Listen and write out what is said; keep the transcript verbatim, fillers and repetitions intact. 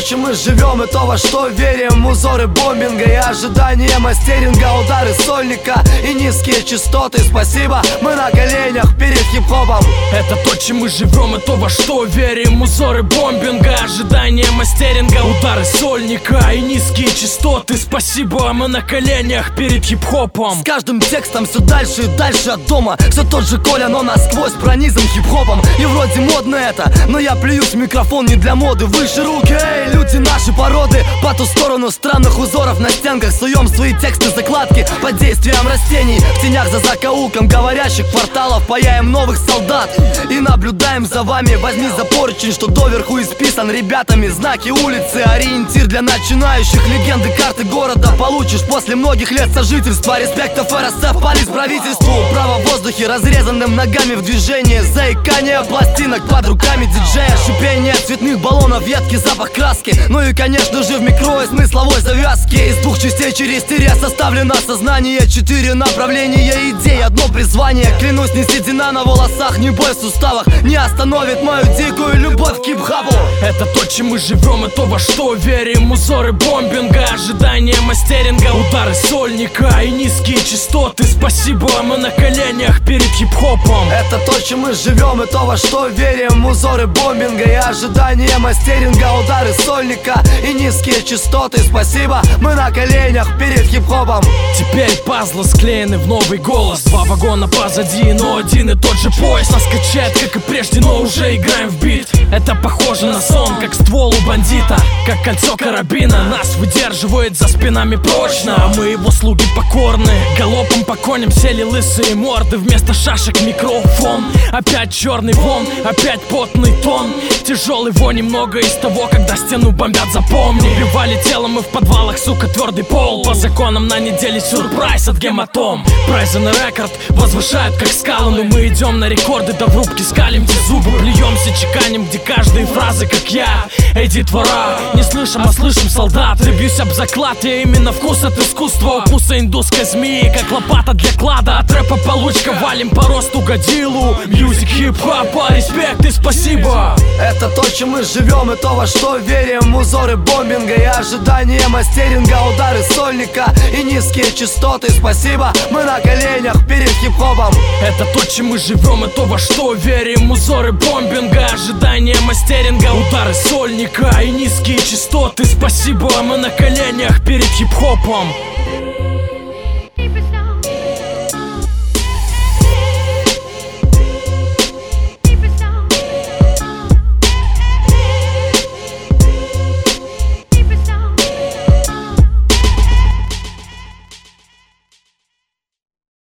чем мы живем и то, во что верим. Узоры бомбинга и ожидания мастеринга, удары сольника и низкие частоты. Спасибо, мы на коленях перед хип-хопом. Это то, чем мы живем и то, во что верим. Узоры бомбинга, ожидания мастеринга, удары сольника и низкие частоты. Спасибо, мы на коленях перед хип-хопом. С каждым текстом все дальше и дальше от дома. Все тот же Коля, но насквозь пронизан хип-хопом. И вроде модно это, но я плююсь в микрофон не для моды. Выше руки, эй, люди наши породы. По ту сторону странных узоров на стенках суем свои тексты, закладки под действием растений. В тенях за закоулком говорящих кварталов паяем новых солдат и наблюдаем за вами. Возьми за поручень, что доверху исписан ребятами. Знаки улицы, ориентир для начинающих. Легенды, карты города получишь после многих лет сожительства. Респектов эр эс эф, полис, правительству. Право в воздухе, разрезанным ногами в движении. Заикание пластинок под руками диджея. Шипение цветных баллонов, едкий запах краски. Ну и конечно же в микро и смысловой завязке. Из двух частей через тире составлено сознание. Четыре направления идей, одно призвание. Клянусь, не седина на волосах, не боль в суставах не остановит мою дикую любовь к хип-хопу. Это то, чем мы живем и то, во что верим. Узоры бомбинга, ожидания мастеринга, удары сольника и низкие частоты. Спасибо, мы на коленях перед хип-хопом. Это то, чем мы живем и то, во что верим. Узоры бомбинга и ожидания мастеринга, удары сольника и низкие частоты. Спасибо, мы на коленях перед хип-хопом. Теперь пазлы склеены в новый голос. Два вагона позади, но один и тот же поезд. Нас качает, как и прежде, но уже играем в бит. Это похоже на сон, как ствол у бандита, как кольцо карабина. Нас выдерживает за спинами прочно, а мы его слуги покорны. Галопом по коням сели лысые морды, вместо шашек микрофон. Опять черный вон, опять потный тон. Тяжелый вон, немного из того, когда стену бомбят, запомни. Убивали тело мы в подвалах, сука, твердый пол. По законам на неделе сюрприз от гематом. Прайзы на рекорд возвышают как скалы, но мы идем на рекорды, да в рубке скалим, где зубы плюемся, чеканим, где каждые фразы как я. Эй, детвора, не слышим, а слышим солдаты. Бьюсь об заклад, я именно вкус от искусства. Укуса индусской змеи, как лопата для клада. От рэпа получка, валим по росту годилу. Мьюзик, хип-хопа, респект и спасибо. Это то, чем мы живем и то, во что верим. Узоры бомбинга и ожидания мастеринга, удары сольника и низкие частоты. Спасибо, мы на коленях перед хип-хопом. Это то, чем мы живем и то, во что верим. Узоры бомбинга, ожидания мастеринга, удары сольника и низкие частоты. Спасибо, мы на коленях перед хип-хопом.